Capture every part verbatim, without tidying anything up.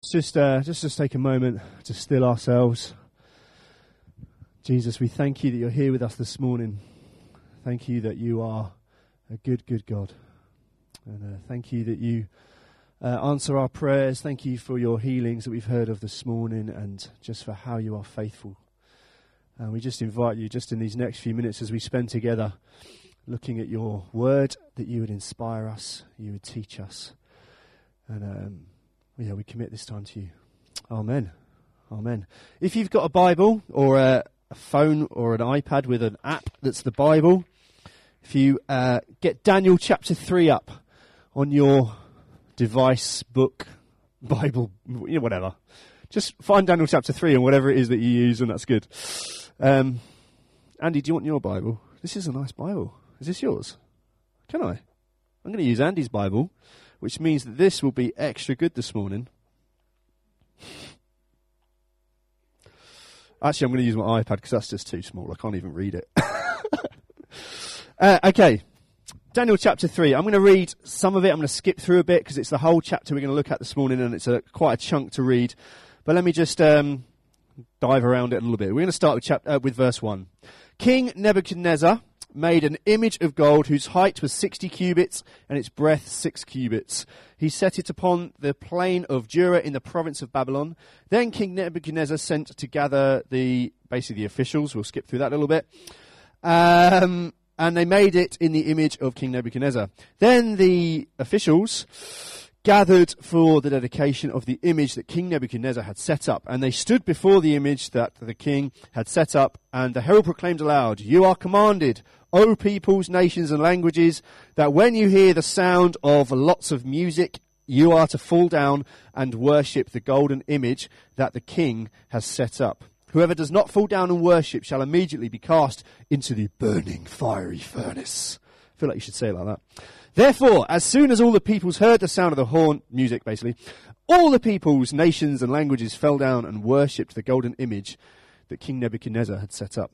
Just, uh, just, just take a moment to still ourselves. Jesus, we thank you that you're here with us this morning. Thank you that you are a good, good God. And uh, thank you that you uh, answer our prayers. Thank you for your healings that we've heard of this morning and just for how you are faithful. And we just invite you just in these next few minutes as we spend together looking at your word, that you would inspire us, you would teach us. And um, yeah, we commit this time to you. Amen. Amen. If you've got a Bible or a, a phone or an iPad with an app that's the Bible, if you uh, get Daniel chapter three up on your device, book, Bible, you know, whatever. Just find Daniel chapter three and whatever it is that you use, and that's good. Um, Andy, do you want your Bible? This is a nice Bible. Is this yours? Can I? I'm going to use Andy's Bible, which means that this will be extra good this morning. Actually, I'm going to use my iPad because that's just too small. I can't even read it. uh, okay, Daniel chapter three. I'm going to read some of it. I'm going to skip through a bit because it's the whole chapter we're going to look at this morning, and it's a quite a chunk to read. But let me just um, dive around it a little bit. We're going to start with, chap- uh, with verse one. King Nebuchadnezzar made an image of gold whose height was sixty cubits and its breadth six cubits. He set it upon the plain of Dura in the province of Babylon. Then King Nebuchadnezzar sent to gather the, basically the officials. We'll skip through that a little bit. Um, and they made it in the image of King Nebuchadnezzar. Then the officials gathered for the dedication of the image that King Nebuchadnezzar had set up. And they stood before the image that the king had set up, and the herald proclaimed aloud, "You are commanded, O peoples, nations and languages, that when you hear the sound of lots of music, you are to fall down and worship the golden image that the king has set up. Whoever does not fall down and worship shall immediately be cast into the burning fiery furnace." I feel like you should say it like that. Therefore, as soon as all the peoples heard the sound of the horn, music basically, all the peoples, nations and languages fell down and worshipped the golden image that King Nebuchadnezzar had set up.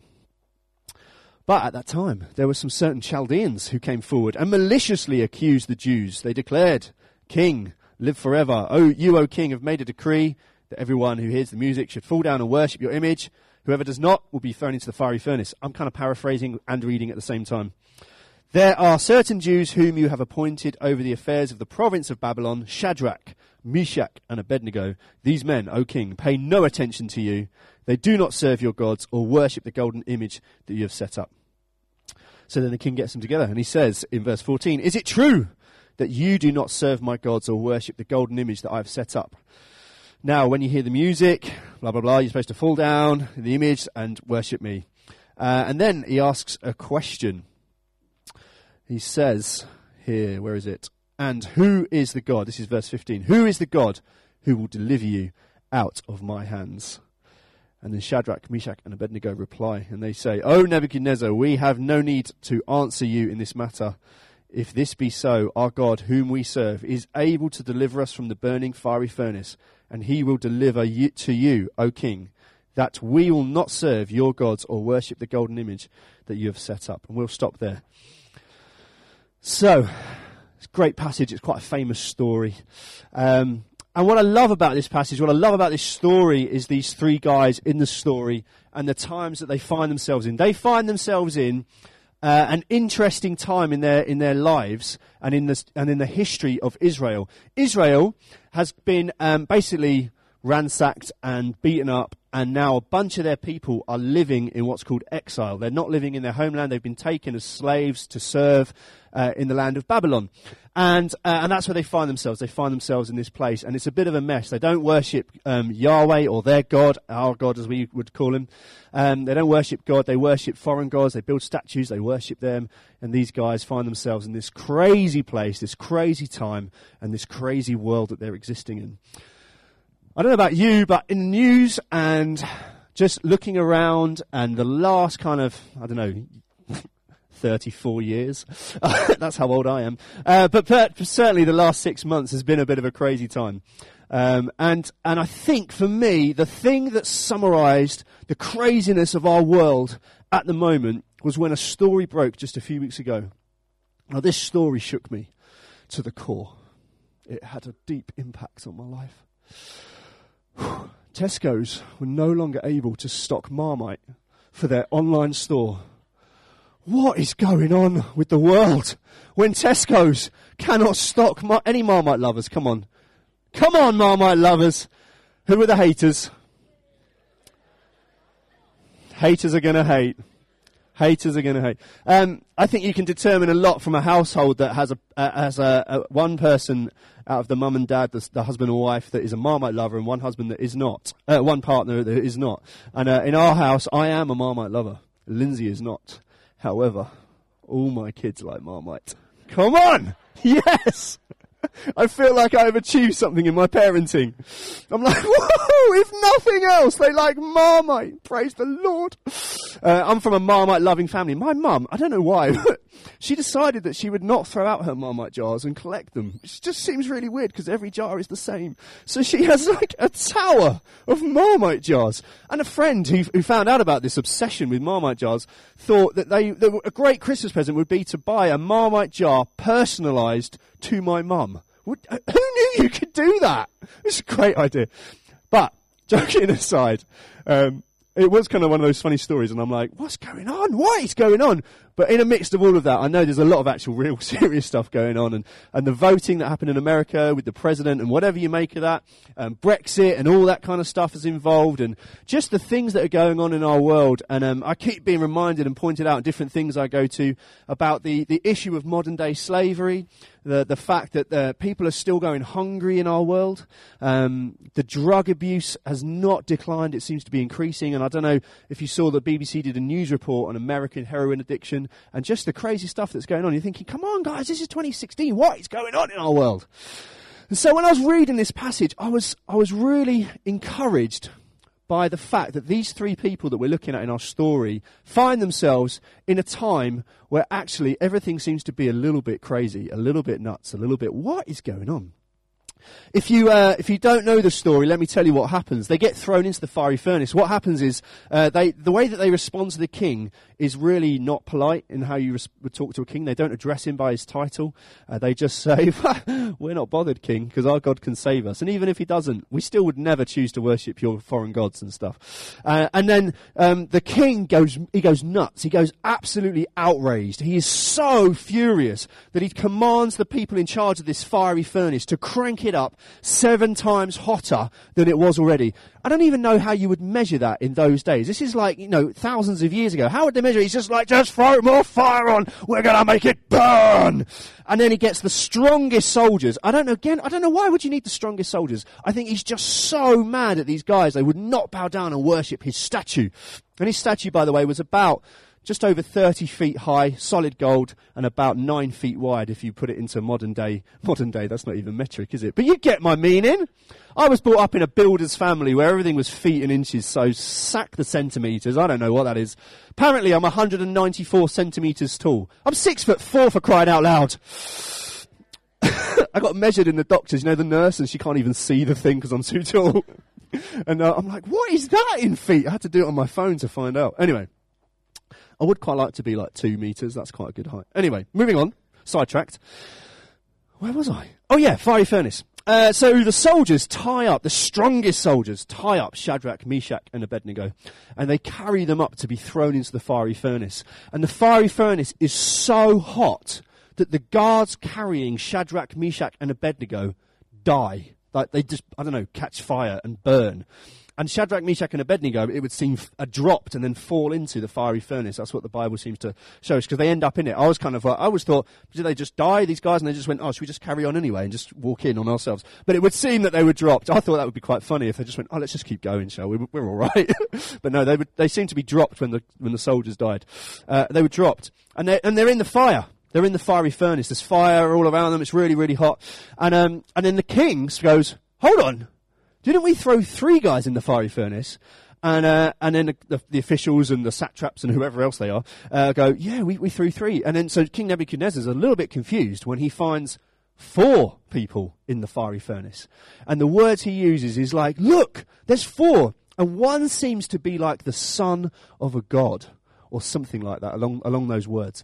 But at that time, there were some certain Chaldeans who came forward and maliciously accused the Jews. They declared, "King, live forever. Oh, you, O king, have made a decree that everyone who hears the music should fall down and worship your image. Whoever does not will be thrown into the fiery furnace." I'm kind of paraphrasing and reading at the same time. "There are certain Jews whom you have appointed over the affairs of the province of Babylon, Shadrach, Meshach, and Abednego. These men, O king, pay no attention to you. They do not serve your gods or worship the golden image that you have set up." So then the king gets them together and he says in verse fourteen, "Is it true that you do not serve my gods or worship the golden image that I have set up? Now, when you hear the music, blah, blah, blah, you're supposed to fall down in the image and worship me." Uh, and then he asks a question. He says here, where is it? "And who is the God?" This is verse fifteen. "Who is the God who will deliver you out of my hands?" And then Shadrach, Meshach, and Abednego reply, and they say, "O Nebuchadnezzar, we have no need to answer you in this matter. If this be so, our God, whom we serve, is able to deliver us from the burning fiery furnace, and he will deliver you, to you, O king, that we will not serve your gods or worship the golden image that you have set up." And we'll stop there. So, it's a great passage. It's quite a famous story. Um, and what I love about this passage, what I love about this story is these three guys in the story and the times that they find themselves in. They find themselves in uh, an interesting time in their in their lives and in the and in the history of Israel. Israel has been um, basically ransacked and beaten up, and now a bunch of their people are living in what's called exile. They're not living in their homeland. They've been taken as slaves to serve uh, in the land of Babylon. And uh, and that's where they find themselves. They find themselves in this place, and it's a bit of a mess. They don't worship um, Yahweh or their God, our God as we would call him. Um, they don't worship God. They worship foreign gods. They build statues. They worship them. And these guys find themselves in this crazy place, this crazy time, and this crazy world that they're existing in. I don't know about you, but in the news and just looking around and the last kind of, I don't know, thirty-four years, that's how old I am, uh, but, but certainly the last six months has been a bit of a crazy time. Um, and, and I think for me, the thing that summarized the craziness of our world at the moment was when a story broke just a few weeks ago. Now this story shook me to the core. It had a deep impact on my life. Tesco's were no longer able to stock Marmite for their online store. What is going on with the world when Tesco's cannot stock Mar- any Marmite lovers? Come on. Come on, Marmite lovers. Who are the haters? Haters are going to hate. Haters are going to hate. Um, I think you can determine a lot from a household that has a uh, has a, a one person out of the mum and dad, the, the husband or wife, that is a Marmite lover, and one husband that is not. Uh, one partner that is not. And uh, in our house, I am a Marmite lover. Lindsay is not. However, all my kids like Marmite. Come on! Yes! I feel like I have achieved something in my parenting. I'm like, whoa, if nothing else, they like Marmite. Praise the Lord. Uh, I'm from a Marmite-loving family. My mum, I don't know why, but she decided that she would not throw out her Marmite jars and collect them. It just seems really weird because every jar is the same. So she has like a tower of Marmite jars. And a friend who, who found out about this obsession with Marmite jars thought that they that a great Christmas present would be to buy a Marmite jar personalised to my mum. Would, uh, who knew you could do that? It's a great idea. But, joking aside, um, it was kind of one of those funny stories, and I'm like, what's going on? What is going on? But in the midst of all of that, I know there's a lot of actual real serious stuff going on, and, and the voting that happened in America with the president and whatever you make of that, um, Brexit and all that kind of stuff is involved, and just the things that are going on in our world. And um, I keep being reminded and pointed out in different things I go to about the, the issue of modern day slavery, the the fact that uh, people are still going hungry in our world. Um, the drug abuse has not declined, it seems to be increasing, and I don't know if you saw the B B C did a news report on American heroin addiction, and just the crazy stuff that's going on. You're thinking, come on, guys, this is twenty sixteen. What is going on in our world? And so when I was reading this passage, I was I was really encouraged by the fact that these three people that we're looking at in our story find themselves in a time where actually everything seems to be a little bit crazy, a little bit nuts, a little bit, what is going on? If you uh, if you don't know the story, let me tell you what happens. They get thrown into the fiery furnace. What happens is uh, they the way that they respond to the king is really not polite in how you res- would talk to a king. They don't address him by his title. Uh, they just say, we're not bothered, king, because our God can save us. And even if he doesn't, we still would never choose to worship your foreign gods and stuff. Uh, and then um, the king goes he goes nuts. He goes absolutely outraged. He is so furious that he commands the people in charge of this fiery furnace to crank it up seven times hotter than it was already. I don't even know how you would measure that in those days. This is like, you know, thousands of years ago. How would they measure it? He's just like, just throw more fire on. We're going to make it burn. And then he gets the strongest soldiers. I don't know, again, I don't know why would you need the strongest soldiers. I think he's just so mad at these guys. They would not bow down and worship his statue. And his statue, by the way, was about just over thirty feet high, solid gold, and about nine feet wide if you put it into modern day. Modern day, that's not even metric, is it? But you get my meaning. I was brought up in a builder's family where everything was feet and inches, so sack the centimetres. I don't know what that is. Apparently I'm one hundred ninety-four centimetres tall. I'm six foot four for crying out loud. I got measured in the doctors, you know, the nurse, and she can't even see the thing because I'm too tall. And uh, I'm like, what is that in feet? I had to do it on my phone to find out. Anyway. I would quite like to be like two metres. That's quite a good height. Anyway, moving on. Sidetracked. Where was I? Oh, yeah, fiery furnace. Uh, so the soldiers tie up, the strongest soldiers tie up Shadrach, Meshach and Abednego, and they carry them up to be thrown into the fiery furnace. And the fiery furnace is so hot that the guards carrying Shadrach, Meshach and Abednego die. Like they just, I don't know, catch fire and burn. And Shadrach, Meshach and Abednego, it would seem, are dropped and then fall into the fiery furnace. That's what the Bible seems to show us, because they end up in it. I was kind of like, I always thought, did they just die, these guys, and they just went, oh, should we just carry on anyway and just walk in on ourselves? But it would seem that they were dropped. I thought that would be quite funny if they just went, oh, let's just keep going, shall we? We're all right. But no, they would, they seemed to be dropped when the when the soldiers died. Uh, they were dropped. And, they, and they're in the fire. They're in the fiery furnace. There's fire all around them. It's really, really hot. And um, and then the king goes, hold on. Didn't we throw three guys in the fiery furnace? And uh, and then the, the, the officials and the satraps and whoever else they are uh, go, yeah, we, we threw three. And then so King Nebuchadnezzar's a little bit confused when he finds four people in the fiery furnace. And the words he uses is like, look, there's four. And one seems to be like the son of a god or something like that along along those words.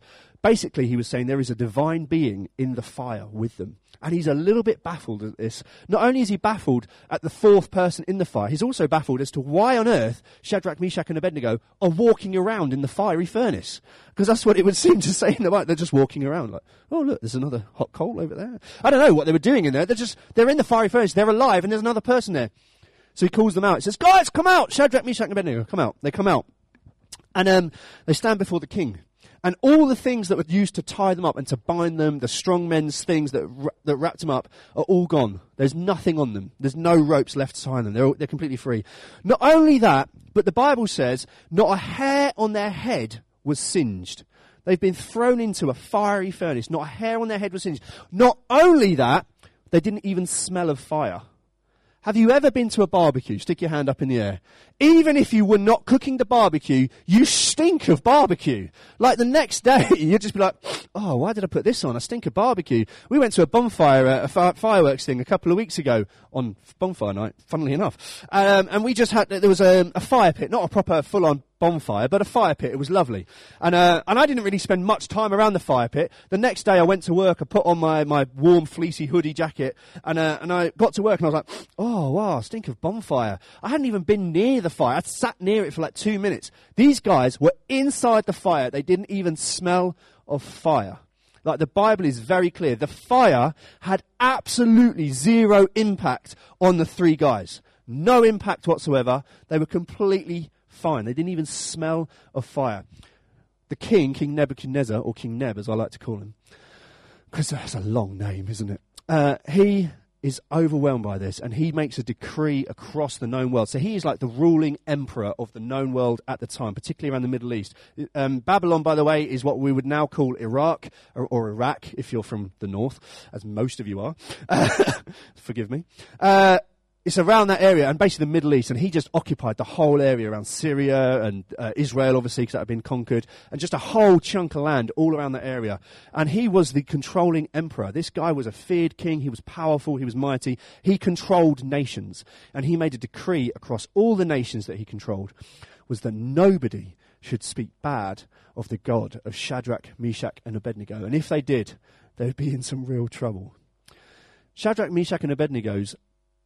basically he was saying there is a divine being in the fire with them. And he's a little bit baffled at this. Not only is he baffled at the fourth person in the fire, he's also baffled as to why on earth Shadrach, Meshach and Abednego are walking around in the fiery furnace. Because that's what it would seem to say in the Bible. They're just walking around like, oh look, there's another hot coal over there. I don't know what they were doing in there. They're just, they're in the fiery furnace, they're alive, and there's another person there. So he calls them out. He says, guys, come out! Shadrach, Meshach and Abednego, come out. They come out. And um, they stand before the king. And all the things that were used to tie them up and to bind them, the strong men's things that that wrapped them up, are all gone. There's nothing on them. There's no ropes left to tie them. They're, all, they're completely free. Not only that, but the Bible says, not a hair on their head was singed. They've been thrown into a fiery furnace. Not a hair on their head was singed. Not only that, they didn't even smell of fire. Have you ever been to a barbecue? Stick your hand up in the air. Even if you were not cooking the barbecue, you stink of barbecue. Like the next day, you'd just be like, oh, why did I put this on? I stink of barbecue. We went to a bonfire, uh, a fi- fireworks thing a couple of weeks ago on bonfire night, funnily enough. Um, and we just had, there was a, a fire pit, not a proper full-on bonfire, but a fire pit. It was lovely. And uh, and I didn't really spend much time around the fire pit. The next day I went to work, I put on my, my warm fleecy hoodie jacket, and uh, and I got to work and I was like, oh wow, I stink of bonfire. I hadn't even been near the fire. I'd sat near it for like two minutes. These guys were inside the fire. They didn't even smell of fire. Like the Bible is very clear. The fire had absolutely zero impact on the three guys. No impact whatsoever. They were completely fine. They didn't even smell of fire. The king, King Nebuchadnezzar, or King Neb as I like to call him, because that's a long name, isn't it? Uh, he is overwhelmed by this, and he makes a decree across the known world. So he is like the ruling emperor of the known world at the time, particularly around the Middle East. Um, Babylon, by the way, is what we would now call Iraq, or, or Iraq, if you're from the north, as most of you are. Uh, forgive me. Uh, It's around that area, and basically the Middle East, and he just occupied the whole area around Syria and uh, Israel, obviously, because that had been conquered, and just a whole chunk of land all around that area. And he was the controlling emperor. This guy was a feared king. He was powerful. He was mighty. He controlled nations, and he made a decree across all the nations that he controlled, was that nobody should speak bad of the God of Shadrach, Meshach, and Abednego. And if they did, they'd be in some real trouble. Shadrach, Meshach, and Abednego's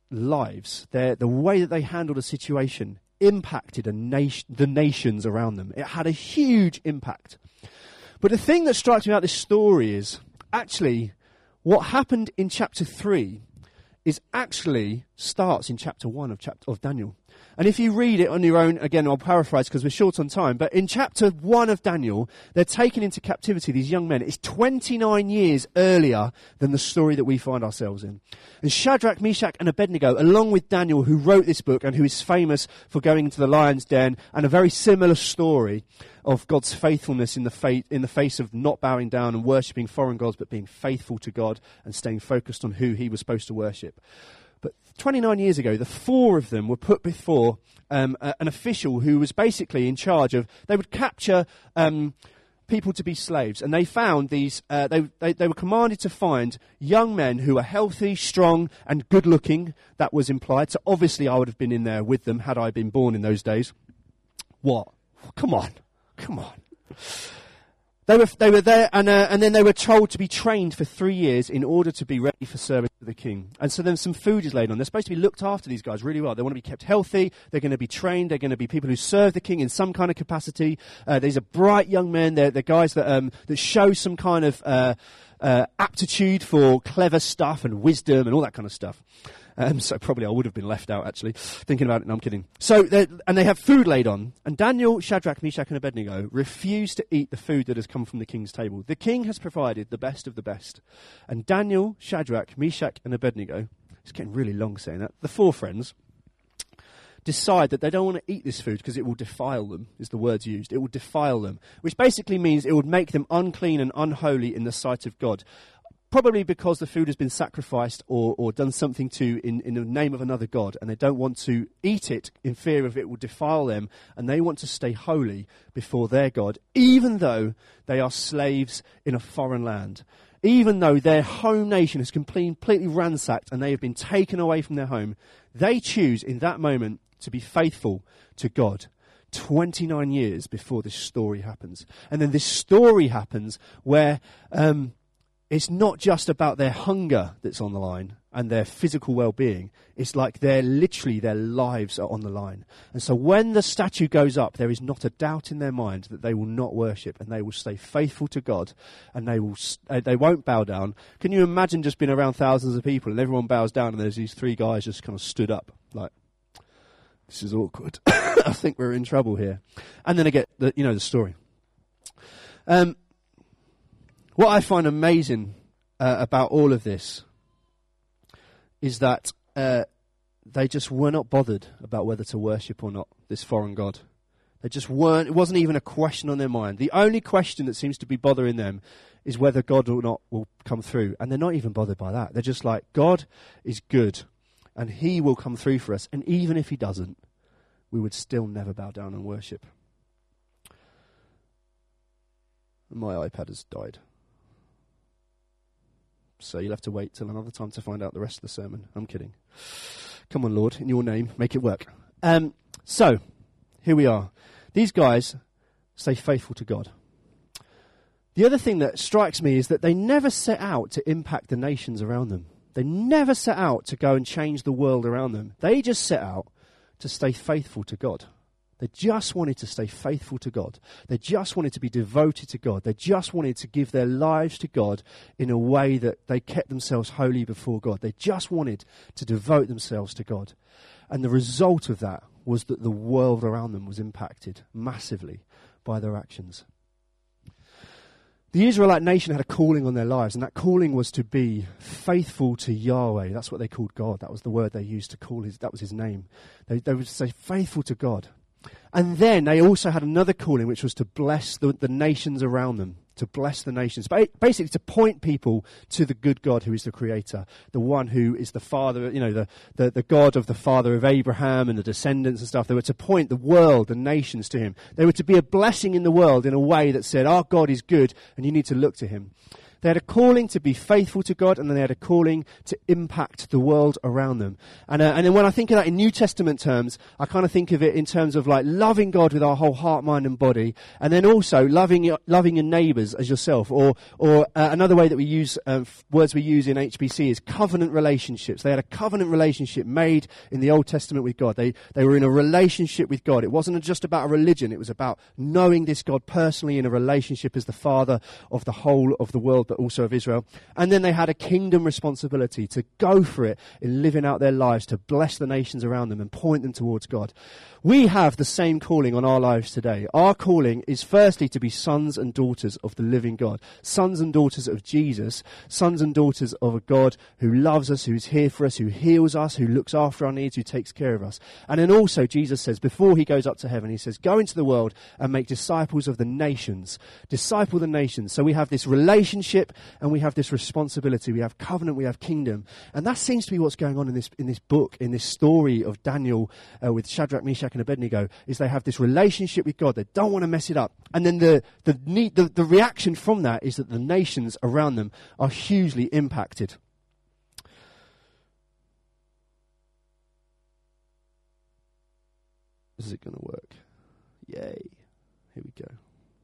lives, their, the way that they handled a situation impacted a nation, the nations around them. It had a huge impact. But the thing that strikes me about this story is actually what happened in chapter three is actually starts in chapter one of chapter of Daniel. And if you read it on your own, again, I'll paraphrase because we're short on time, but in chapter one of Daniel, they're taken into captivity, these young men. It's twenty-nine years earlier than the story that we find ourselves in. And Shadrach, Meshach, and Abednego, along with Daniel, who wrote this book and who is famous for going into the lion's den, and a very similar story of God's faithfulness in the, fa- in the face of not bowing down and worshipping foreign gods, but being faithful to God and staying focused on who he was supposed to worship. But twenty-nine years ago, the four of them were put before um, a, an official who was basically in charge of, they would capture um, people to be slaves. And they found these, uh, they, they, they were commanded to find young men who were healthy, strong, and good looking. That was implied. So obviously I would have been in there with them had I been born in those days. What? Come on. Come on. They were they were there, and uh, and then they were told to be trained for three years in order to be ready for service to the king. And so then some food is laid on. They're supposed to be looked after, these guys, really well. They want to be kept healthy. They're going to be trained. They're going to be people who serve the king in some kind of capacity. Uh, these are bright young men. They're, they're guys that um, that show some kind of uh, uh, aptitude for clever stuff and wisdom and all that kind of stuff. Um, so probably I would have been left out, actually, thinking about it. No, I'm kidding. So, and they have food laid on. And Daniel, Shadrach, Meshach, and Abednego refuse to eat the food that has come from the king's table. The king has provided the best of the best. And Daniel, Shadrach, Meshach, and Abednego, it's getting really long saying that, the four friends, decide that they don't want to eat this food because it will defile them, is the words used. It will defile them, which basically means it would make them unclean and unholy in the sight of God. Probably because the food has been sacrificed or, or done something to in, in the name of another god, and they don't want to eat it in fear of it will defile them, and they want to stay holy before their God, even though they are slaves in a foreign land. Even though their home nation is completely ransacked and they have been taken away from their home, they choose in that moment to be faithful to God, twenty-nine years before this story happens. And then this story happens where um, it's not just about their hunger that's on the line and their physical well-being. It's like they're literally, their lives are on the line. And so when the statue goes up, there is not a doubt in their mind that they will not worship and they will stay faithful to God and they will uh, they won't bow down. Can you imagine just being around thousands of people and everyone bows down and there's these three guys just kind of stood up like, this is awkward. I think we're in trouble here. And then I get the, you know, the story. Um, what I find amazing uh, about all of this is that uh, they just were not bothered about whether to worship or not this foreign god. They just weren't, it wasn't even a question on their mind. The only question that seems to be bothering them is whether God or not will come through. And they're not even bothered by that. They're just like, God is good and he will come through for us. And even if he doesn't, we would still never bow down and worship. My iPad has died. So you'll have to wait till another time to find out the rest of the sermon. I'm kidding. Come on, Lord, in your name, make it work. Um, so, here we are. These guys stay faithful to God. The other thing that strikes me is that they never set out to impact the nations around them. They never set out to go and change the world around them. They just set out to stay faithful to God. They just wanted to stay faithful to God. They just wanted to be devoted to God. They just wanted to give their lives to God in a way that they kept themselves holy before God. They just wanted to devote themselves to God. And the result of that was that the world around them was impacted massively by their actions. The Israelite nation had a calling on their lives, and that calling was to be faithful to Yahweh. That's what they called God. That was the word they used to call his, that was his name. They, they would say faithful to God. And then they also had another calling, which was to bless the, the nations around them, to bless the nations. Basically, to point people to the good God who is the creator, the one who is the father, you know, the, the, the God of the father of Abraham and the descendants and stuff. They were to point the world, the nations to him. They were to be a blessing in the world in a way that said, our God is good and you need to look to him. They had a calling to be faithful to God, and then they had a calling to impact the world around them. And uh, and then when I think of that in New Testament terms, I kind of think of it in terms of like loving God with our whole heart, mind, and body, and then also loving your, loving your neighbours as yourself. Or or uh, another way that we use um, f- words we use in H B C is covenant relationships. They had a covenant relationship made in the Old Testament with God. They they were in a relationship with God. It wasn't just about a religion. It was about knowing this God personally in a relationship as the Father of the whole of the world, but also of Israel. And then they had a kingdom responsibility to go for it in living out their lives, to bless the nations around them and point them towards God. We have the same calling on our lives today. Our calling is firstly to be sons and daughters of the living God, sons and daughters of Jesus, sons and daughters of a God who loves us, who's here for us, who heals us, who looks after our needs, who takes care of us. And then also Jesus says, before he goes up to heaven, he says, go into the world and make disciples of the nations. Disciple the nations. So we have this relationship and we have this responsibility. We have covenant, we have kingdom. And that seems to be what's going on in this in this book, in this story of Daniel uh, with Shadrach, Meshach and Abednego, is they have this relationship with God. They don't want to mess it up. And then the the, need, the the reaction from that is that the nations around them are hugely impacted. Is it going to work? Yay. Here we go.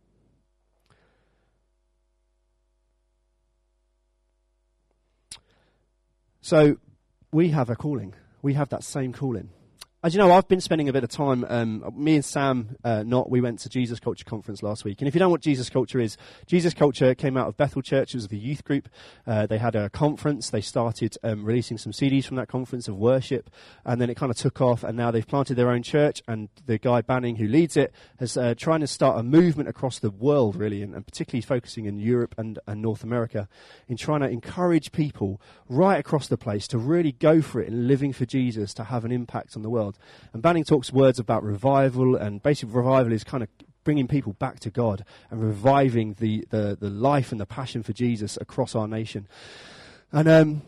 So we have a calling. We have that same calling. As you know, I've been spending a bit of time, um, me and Sam, uh, not, we went to Jesus Culture Conference last week. And if you don't know what Jesus Culture is, Jesus Culture came out of Bethel Church. It was the youth group. Uh, they had a conference. They started um, releasing some C Ds from that conference of worship. And then it kind of took off. And now they've planted their own church. And the guy Banning, who leads it, is uh, trying to start a movement across the world, really, and, and particularly focusing in Europe and, and North America, in trying to encourage people right across the place to really go for it and living for Jesus, to have an impact on the world. And Banning talks words about revival, and basically revival is kind of bringing people back to God and reviving the, the, the life and the passion for Jesus across our nation. And um,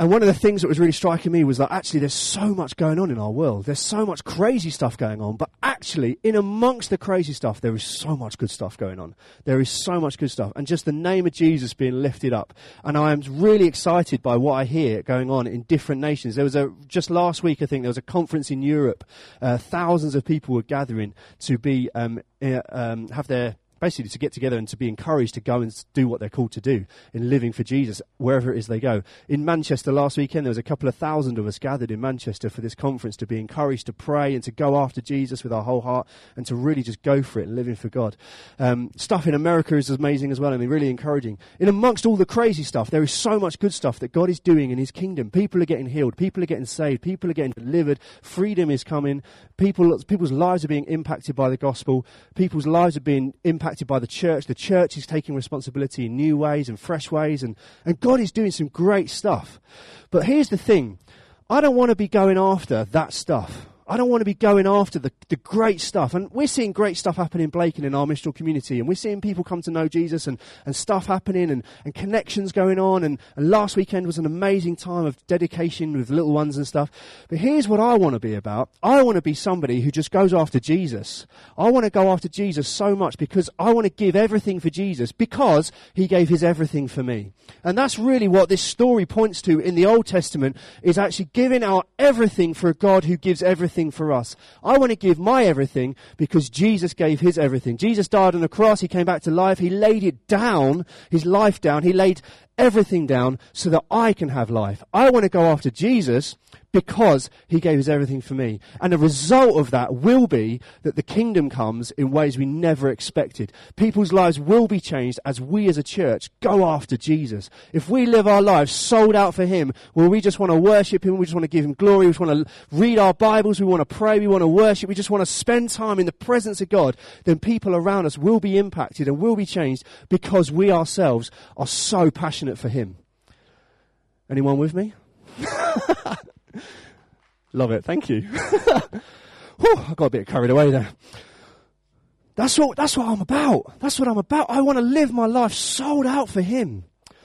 And one of the things that was really striking me was that actually there's so much going on in our world. There's so much crazy stuff going on, but actually in amongst the crazy stuff, there is so much good stuff going on. There is so much good stuff. And just the name of Jesus being lifted up. And I am really excited by what I hear going on in different nations. There was a, just last week, I think, there was a conference in Europe. Uh, thousands of people were gathering to be, um, uh, um, have their, basically to get together and to be encouraged to go and do what they're called to do in living for Jesus, wherever it is they go. In Manchester last weekend, there was a couple of thousand of us gathered in Manchester for this conference to be encouraged to pray and to go after Jesus with our whole heart and to really just go for it and living for God. Um, stuff in America is amazing as well, I mean, really encouraging. In amongst all the crazy stuff, there is so much good stuff that God is doing in his kingdom. People are getting healed. People are getting saved. People are getting delivered. Freedom is coming. People, people's lives are being impacted by the gospel. People's lives are being impacted by the church. The church is taking responsibility in new ways and fresh ways, and, and God is doing some great stuff. But here's the thing. I don't want to be going after that stuff. I don't want to be going after the, the great stuff. And we're seeing great stuff happen in Blaken in our missional community. And we're seeing people come to know Jesus and, and stuff happening and, and connections going on. And, and last weekend was an amazing time of dedication with little ones and stuff. But here's what I want to be about. I want to be somebody who just goes after Jesus. I want to go after Jesus so much because I want to give everything for Jesus because he gave his everything for me. And that's really what this story points to in the Old Testament, is actually giving our everything for a God who gives everything for us. I want to give my everything because Jesus gave his everything. Jesus died on the cross. He came back to life. He laid it down, his life down. He laid everything down so that I can have life. I want to go after Jesus because he gave his everything for me. And the result of that will be that the kingdom comes in ways we never expected. People's lives will be changed as we as a church go after Jesus. If we live our lives sold out for him, where we just want to worship him, we just want to give him glory, we just want to read our Bibles, we want to pray, we want to worship, we just want to spend time in the presence of God, then people around us will be impacted and will be changed because we ourselves are so passionate for him. Anyone with me? Love it, thank you. Whew, I got a bit carried away there. That's what, that's what I'm about. That's what I'm about. I want to live my life sold out for him.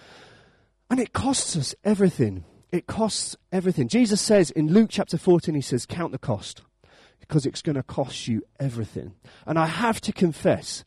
And it costs us everything. It costs everything. Jesus says in Luke chapter fourteen, he says, count the cost, because it's going to cost you everything. And I have to confess,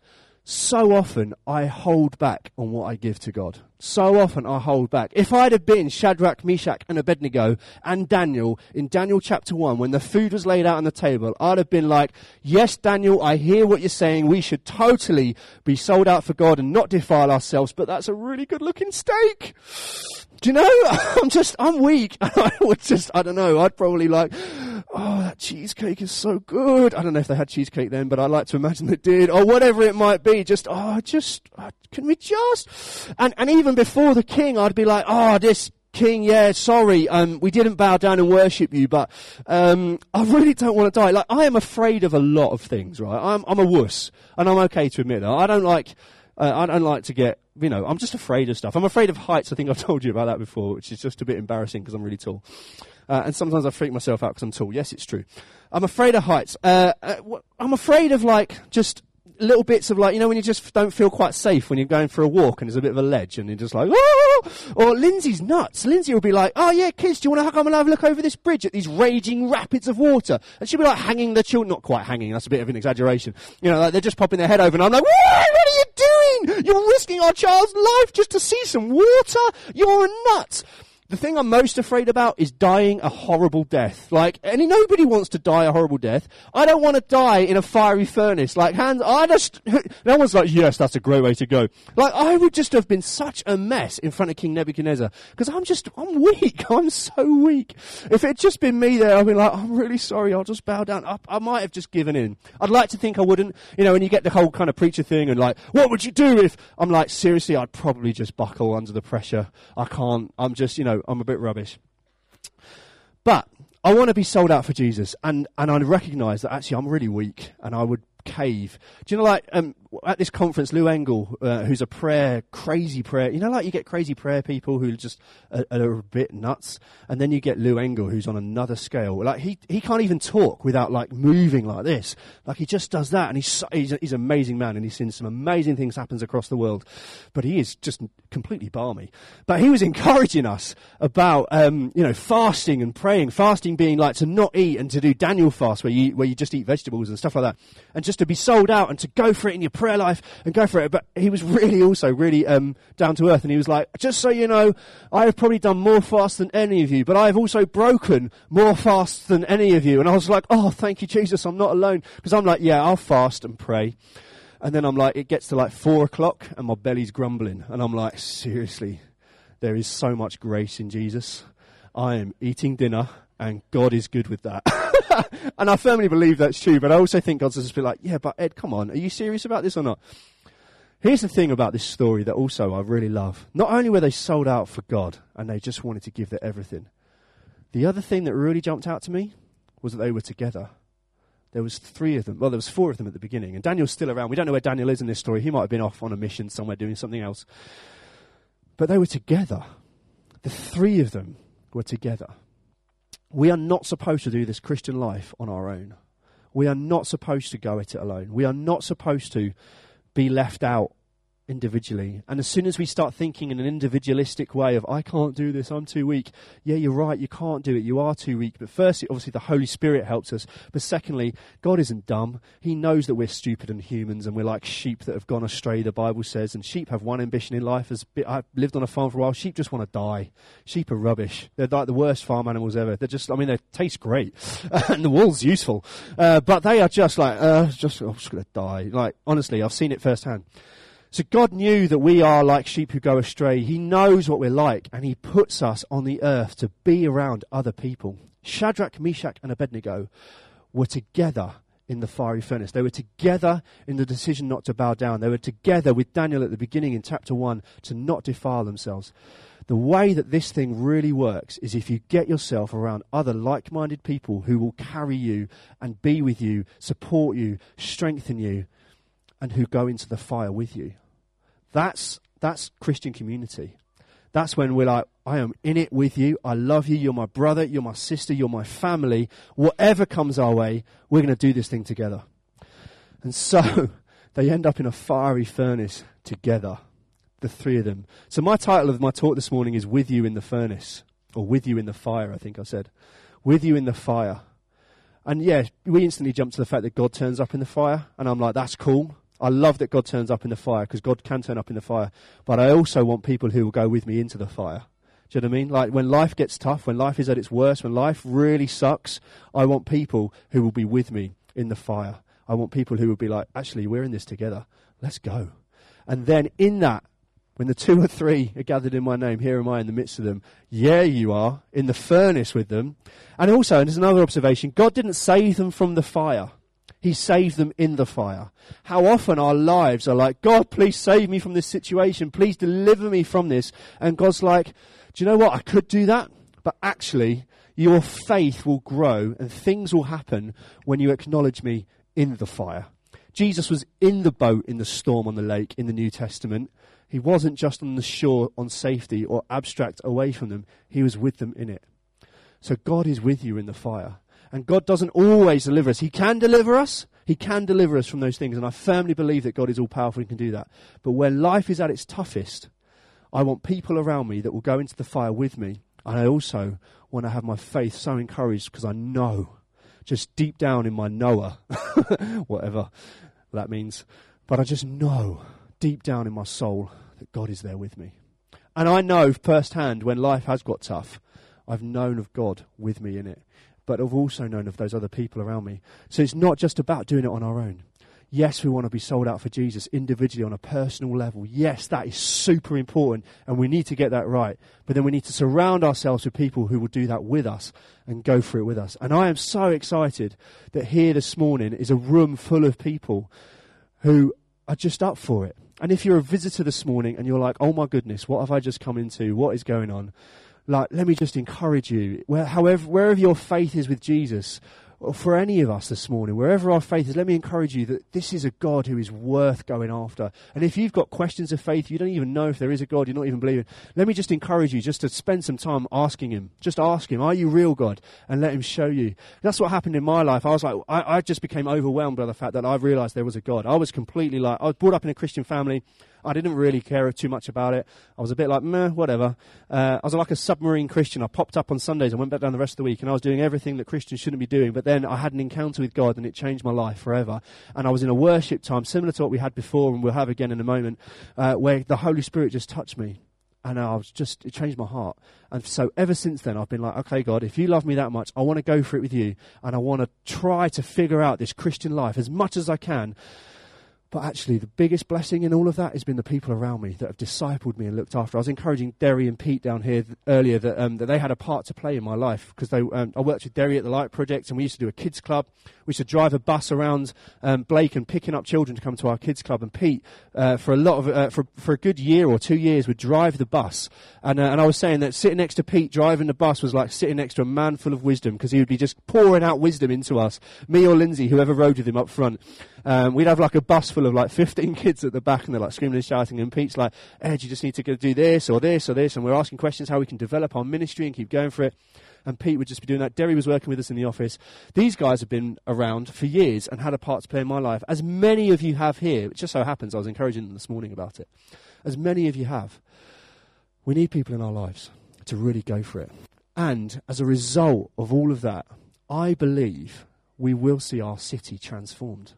so often I hold back on what I give to God. So often I hold back. If I'd have been Shadrach, Meshach and Abednego and Daniel in Daniel chapter one, when the food was laid out on the table, I'd have been like, yes, Daniel, I hear what you're saying. We should totally be sold out for God and not defile ourselves, but that's a really good looking steak. Do you know? I'm just, I'm weak. I would just, I don't know, I'd probably like, oh, that cheesecake is so good. I don't know if they had cheesecake then, but I like to imagine they did. Or whatever it might be. Just, oh, just, oh, can we just? And, and even before the king, I'd be like, oh, this king, yeah, sorry, um, we didn't bow down and worship you, but um, I really don't want to die. Like, I am afraid of a lot of things, right? I'm, I'm a wuss, and I'm okay to admit that. I don't like, uh, I don't like to get, you know, I'm just afraid of stuff. I'm afraid of heights. I think I've told you about that before, which is just a bit embarrassing because I'm really tall. Uh, and sometimes I freak myself out because I'm tall. Yes, it's true. I'm afraid of heights. Uh, uh, I'm afraid of, like, just little bits of, like, you know, when you just don't feel quite safe when you're going for a walk and there's a bit of a ledge and you're just like, oh! Or Lindsay's nuts. Lindsay will be like, oh, yeah, kids, do you want to come and have a look over this bridge at these raging rapids of water? And she'll be like hanging the children, not quite hanging, that's a bit of an exaggeration. You know, like they're just popping their head over and I'm like, what? What are you doing? You're risking our child's life just to see some water? You're a nut. The thing I'm most afraid about is dying a horrible death. Like, and nobody wants to die a horrible death. I don't want to die in a fiery furnace. Like, hands, I just, no one's like, yes, that's a great way to go. Like, I would just have been such a mess in front of King Nebuchadnezzar. Because I'm just, I'm weak. I'm so weak. If it had just been me there, I'd be like, I'm really sorry, I'll just bow down. I, I might have just given in. I'd like to think I wouldn't. You know, when you get the whole kind of preacher thing and like, what would you do if, I'm like, seriously, I'd probably just buckle under the pressure. I can't, I'm just, you know, I'm a bit rubbish. But I want to be sold out for Jesus, and, and I recognise that actually I'm really weak, and I would cave. Do you know, like, um, at this conference, Lou Engle, uh, who's a prayer, crazy prayer, you know, like you get crazy prayer people who just are, are a bit nuts, and then you get Lou Engle, who's on another scale. Like, he, he can't even talk without, like, moving like this. Like, he just does that, and he's, so, he's, a, he's an amazing man, and he's seen some amazing things happen across the world, but he is just completely balmy. But he was encouraging us about, um, you know, fasting and praying, fasting being like to not eat and to do Daniel fast, where you, where you just eat vegetables and stuff like that, and just to be sold out and to go for it in your prayer life and go for it. But he was really also really um, down to earth, and he was like, just so you know, I have probably done more fasts than any of you, but I have also broken more fasts than any of you. And I was like, oh, thank you, Jesus, I'm not alone. Because I'm like, yeah, I'll fast and pray. And then I'm like, it gets to like four o'clock and my belly's grumbling. And I'm like, seriously, there is so much grace in Jesus. I am eating dinner and God is good with that. And I firmly believe that's true, but I also think God's just be like, yeah, but Ed, come on, are you serious about this or not? Here's the thing about this story that also I really love. Not only were they sold out for God and they just wanted to give their everything, the other thing that really jumped out to me was that they were together. There was three of them. Well, there was four of them at the beginning, and Daniel's still around. We don't know where Daniel is in this story. He might have been off on a mission somewhere doing something else. But they were together. The three of them were together. We are not supposed to do this Christian life on our own. We are not supposed to go at it alone. We are not supposed to be left out individually. And as soon as we start thinking in an individualistic way of, I can't do this, I'm too weak. Yeah, you're right, you can't do it, you are too weak. But firstly, obviously the Holy Spirit helps us. But secondly, God isn't dumb. He knows that we're stupid and humans and we're like sheep that have gone astray, the Bible says. And sheep have one ambition in life. As I've lived on a farm for a while, sheep just want to die. Sheep are rubbish. They're like the worst farm animals ever. They're just, I mean, they taste great. And the wool's useful. Uh, but they are just like, uh, just, I'm just going to die. Like, honestly, I've seen it firsthand. So God knew that we are like sheep who go astray. He knows what we're like, and he puts us on the earth to be around other people. Shadrach, Meshach, and Abednego were together in the fiery furnace. They were together in the decision not to bow down. They were together with Daniel at the beginning in chapter one to not defile themselves. The way that this thing really works is if you get yourself around other like-minded people who will carry you and be with you, support you, strengthen you, and who go into the fire with you. That's that's Christian community. That's when we're like, I am in it with you. I love you. You're my brother. You're my sister. You're my family. Whatever comes our way, we're going to do this thing together. And so they end up in a fiery furnace together, the three of them. So my title of my talk this morning is With You in the Furnace, or With You in the Fire, I think I said. With You in the Fire. And yeah, we instantly jump to the fact that God turns up in the fire. And I'm like, that's cool. I love that God turns up in the fire, because God can turn up in the fire. But I also want people who will go with me into the fire. Do you know what I mean? Like when life gets tough, when life is at its worst, when life really sucks, I want people who will be with me in the fire. I want people who will be like, actually, we're in this together. Let's go. And then in that, when the two or three are gathered in my name, here am I in the midst of them. Yeah, you are, in the furnace with them. And also, and there's another observation, God didn't save them from the fire. He saved them in the fire. How often our lives are like, God, please save me from this situation. Please deliver me from this. And God's like, do you know what? I could do that. But actually, your faith will grow and things will happen when you acknowledge me in the fire. Jesus was in the boat in the storm on the lake in the New Testament. He wasn't just on the shore on safety or abstract away from them. He was with them in it. So God is with you in the fire. And God doesn't always deliver us. He can deliver us. He can deliver us from those things. And I firmly believe that God is all-powerful and can do that. But when life is at its toughest, I want people around me that will go into the fire with me. And I also want to have my faith so encouraged because I know, just deep down in my knower, whatever that means, but I just know deep down in my soul that God is there with me. And I know firsthand when life has got tough, I've known of God with me in it. But I've also known of those other people around me. So it's not just about doing it on our own. Yes, we want to be sold out for Jesus individually on a personal level. Yes, that is super important, and we need to get that right. But then we need to surround ourselves with people who will do that with us and go through it with us. And I am so excited that here this morning is a room full of people who are just up for it. And if you're a visitor this morning and you're like, oh my goodness, what have I just come into? What is going on? Like, let me just encourage you, where, however, wherever your faith is with Jesus, or for any of us this morning, wherever our faith is, let me encourage you that this is a God who is worth going after. And if you've got questions of faith, you don't even know if there is a God, you're not even believing, let me just encourage you just to spend some time asking him. Just ask him, are you real, God? And let him show you. That's what happened in my life. I was like, I, I just became overwhelmed by the fact that I realized there was a God. I was completely like, I was brought up in a Christian family. I didn't really care too much about it. I was a bit like, meh, whatever. Uh, I was like a submarine Christian. I popped up on Sundays and went back down the rest of the week, and I was doing everything that Christians shouldn't be doing. But then I had an encounter with God, and it changed my life forever. And I was in a worship time, similar to what we had before, and we'll have again in a moment, uh, where the Holy Spirit just touched me. And I was just, it changed my heart. And so ever since then, I've been like, okay, God, if you love me that much, I want to go for it with you. And I want to try to figure out this Christian life as much as I can. But actually, the biggest blessing in all of that has been the people around me that have discipled me and looked after. I was encouraging Derry and Pete down here th- earlier that um, that they had a part to play in my life, because they um, I worked with Derry at the Light Project, and we used to do a kids club. We used to drive a bus around um, Blake and picking up children to come to our kids club. And Pete, uh, for a lot of uh, for for a good year or two years, would drive the bus. And uh, and I was saying that sitting next to Pete driving the bus was like sitting next to a man full of wisdom, because he would be just pouring out wisdom into us, me or Lindsay, whoever rode with him up front. Um, we'd have like a bus full of like fifteen kids at the back, and they're like screaming and shouting, and Pete's like, Ed, you just need to go do this or this or this, and we're asking questions how we can develop our ministry and keep going for it. And Pete would just be doing that. Derry was working with us in the office. These guys have been around for years and had a part to play in my life, as many of you have here. It just so happens I was encouraging them this morning about it. As many of you have. We need people in our lives to really go for it. And as a result of all of that, I believe we will see our city transformed.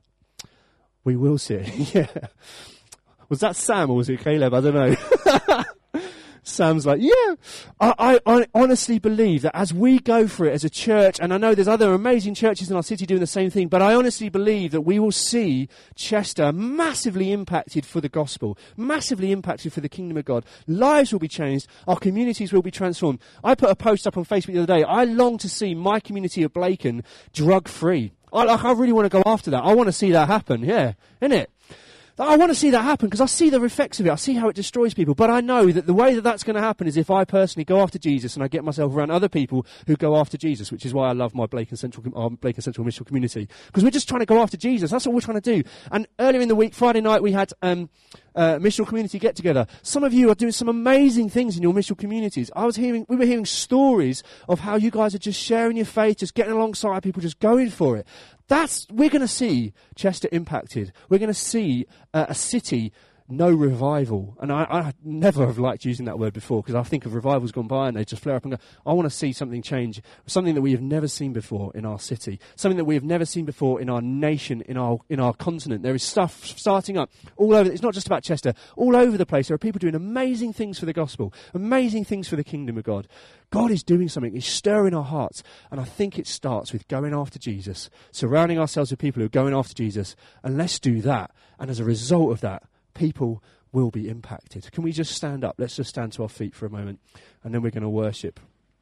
We will see it. Yeah. Was that Sam or was it Caleb? I don't know. Sam's like, yeah. I, I, I honestly believe that as we go for it as a church, and I know there's other amazing churches in our city doing the same thing, but I honestly believe that we will see Chester massively impacted for the gospel, massively impacted for the kingdom of God. Lives will be changed. Our communities will be transformed. I put a post up on Facebook the other day. I long to see my community of Blacon drug-free. I, like, I really want to go after that. I want to see that happen, yeah, innit? I want to see that happen because I see the effects of it. I see how it destroys people. But I know that the way that that's going to happen is if I personally go after Jesus and I get myself around other people who go after Jesus, which is why I love my Blake and Central, uh, Blake and Central Missional community. Because we're just trying to go after Jesus. That's what we're trying to do. And earlier in the week, Friday night, we had um, uh, missional community get together. Some of you are doing some amazing things in your missional communities. I was hearing, we were hearing stories of how you guys are just sharing your faith, just getting alongside people, just going for it. That's, we're going to see Chester impacted. We're going to see uh, a city, no revival. And I, I never have liked using that word before because I think of revivals gone by and they just flare up and go. I want to see something change, something that we have never seen before in our city, something that we have never seen before in our nation, in our in our continent. There is stuff starting up all over. It's not just about Chester. All over the place, there are people doing amazing things for the gospel, amazing things for the kingdom of God. God is doing something. He's stirring our hearts. And I think it starts with going after Jesus, surrounding ourselves with people who are going after Jesus. And let's do that. And as a result of that, people will be impacted. Can we just stand up? Let's just stand to our feet for a moment. And then we're going to worship.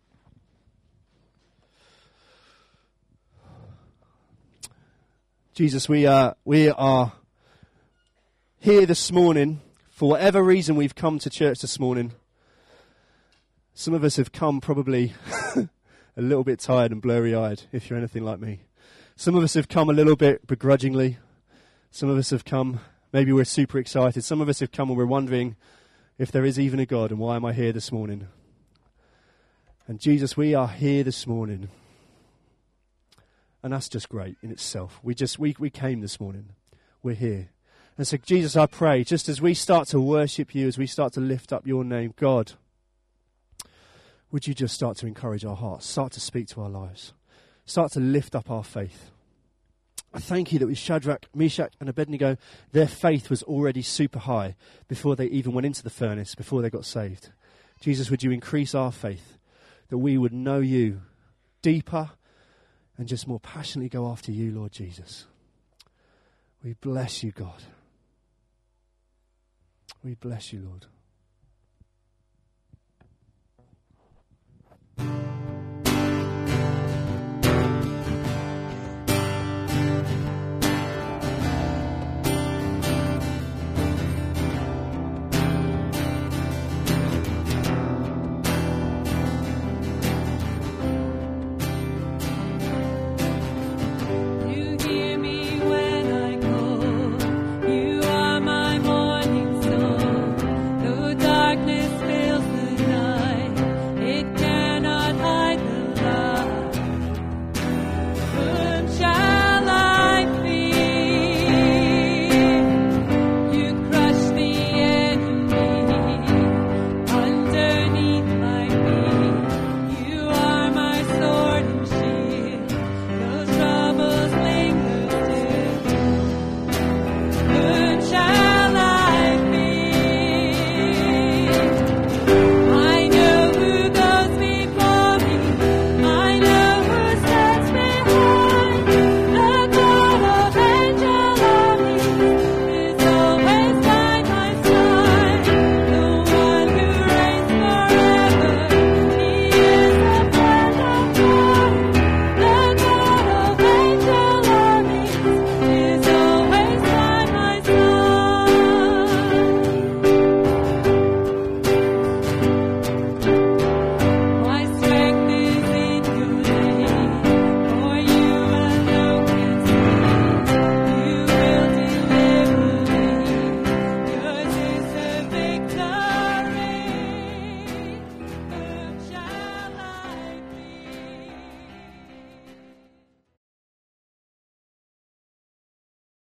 Jesus, we are, we are here this morning. For whatever reason we've come to church this morning. Some of us have come probably a little bit tired and blurry-eyed, if you're anything like me. Some of us have come a little bit begrudgingly. Some of us have come, maybe we're super excited. Some of us have come and we're wondering if there is even a God and why am I here this morning? And Jesus, we are here this morning. And that's just great in itself. We just, we, we came this morning. We're here. And so, Jesus, I pray, just as we start to worship you, as we start to lift up your name, God, would you just start to encourage our hearts, start to speak to our lives, start to lift up our faith. I thank you that with Shadrach, Meshach and Abednego, their faith was already super high before they even went into the furnace, before they got saved. Jesus, would you increase our faith, that we would know you deeper and just more passionately go after you, Lord Jesus. We bless you, God. We bless you, Lord.